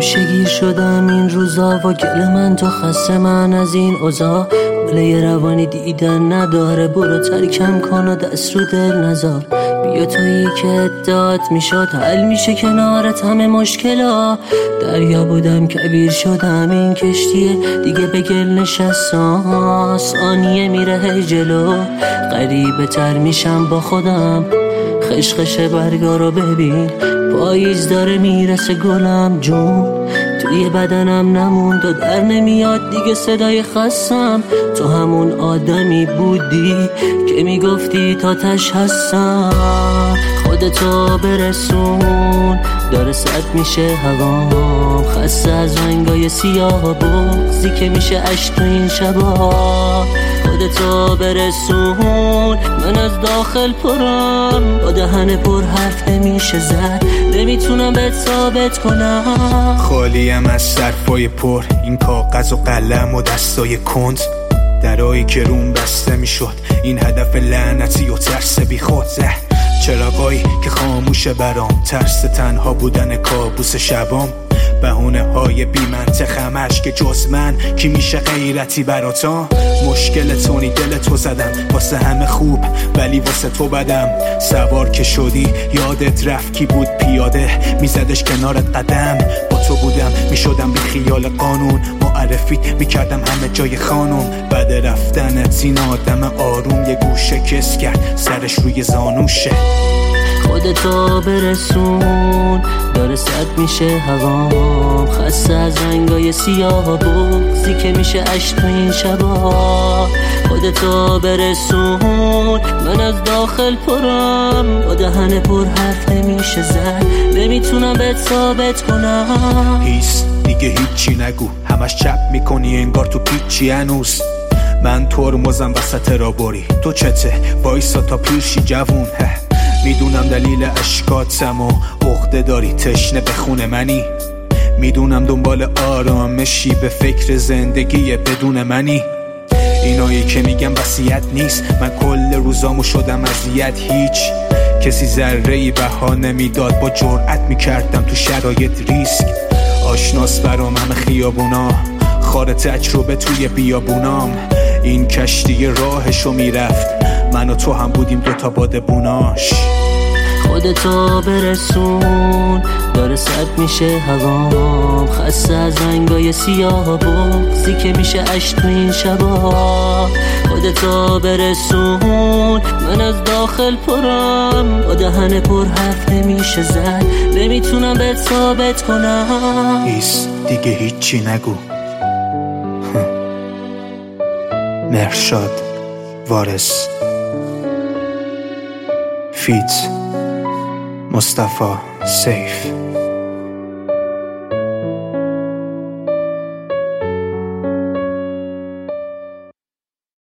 گوشگیر شدم این روزا و گل من تو خسته من از این اوضاع. یه روانی دیدن نداره، برو ترکم کن و دست رو دل نذار. بیا تویی که ادعات میشد حل میشه کنارت همه مشکلا. دریا بودم کبیر شدم این کشتیه دیگه به گل نشستم. ثانیه میره هی جلو، غریبه تر میشم با خودم. خشخش برگا رو ببین، پاییز داره میرسه گلم جون. توی بدنم نموند و در نمیاد دیگه صدای خستم. تو همون آدمی بودی که میگفتی تا تش هستم. خودتو برسون، داره سرد میشه هوام. خسته از رنگای سیاه و بغضی که میشه عشق تو این شبا. خودتو برسون، من از داخل پرم، با دهن پر حرف نمیشه زد، نمیتونم بهت ثابت کنم. خالیم از صرفای پر، این کاغذ و قلم و دستای کند، درایی که روم بسته میشد، این هدف لعنتی و ترس بی خود. چراغایی که خاموشه برام، ترس تنها بودن کابوس شبام. بهونه های بی منطق همش که جز من کی میشه غیرتی براتا. مشکل تونی دل تو زدم، واسه همه خوب ولی واسه تو بدم. سوار که شدی یادت رفت کی بود پیاده میزدش کنارت قدم. با تو بودم میشدم بی خیال قانون، معرفیت میکردم همه جای خانم. بعد رفتنت این آدم آروم یه گوشه کس کرد سرش روی زانوشه. خودتو برسون، داره سرد میشه هوام. خسته از رنگای سیاه و بغضی که میشه عشق تو این شبا. خودتو برسون، من از داخل پرم، با دهن پر حرف نمیشه زد، نمیتونم بهت ثابت کنم. هیس دیگه هیچی نگو، همش چپ میکنی انگار تو پیچی هنوز. من ترمزم وسط رابری، تو چته وایسا تا پیرشی جوون. میدونم دلیل اشکاتم و عقده داری، تشنه به خون منی. میدونم دنبال آرامشی، به فکر زندگی بدون منی. اینایی که میگم وصیت نیست، من کل روزامو شدم اذیت. هیچ کسی ذره‌ای بها نمیداد، با جرأت میکردم تو شرایط ریسک. آشناس برام همه خیابونا، خار تجربه توی بیابونام. این کشتی راهشو میرفت، من و تو هم بودیم دوتا بادبوناش. خودتو برسون، داره سرد میشه هوام. خسته از رنگای سیاه و بغضی که میشه عشق تو این شبا. خودتو برسون، من از داخل پرم، با دهن پر حرف نمیشه زد، نمیتونم بهت ثابت کنم. ایس دیگه هیچی نگو. مرشاد وارث، فیت مصطفی سیف.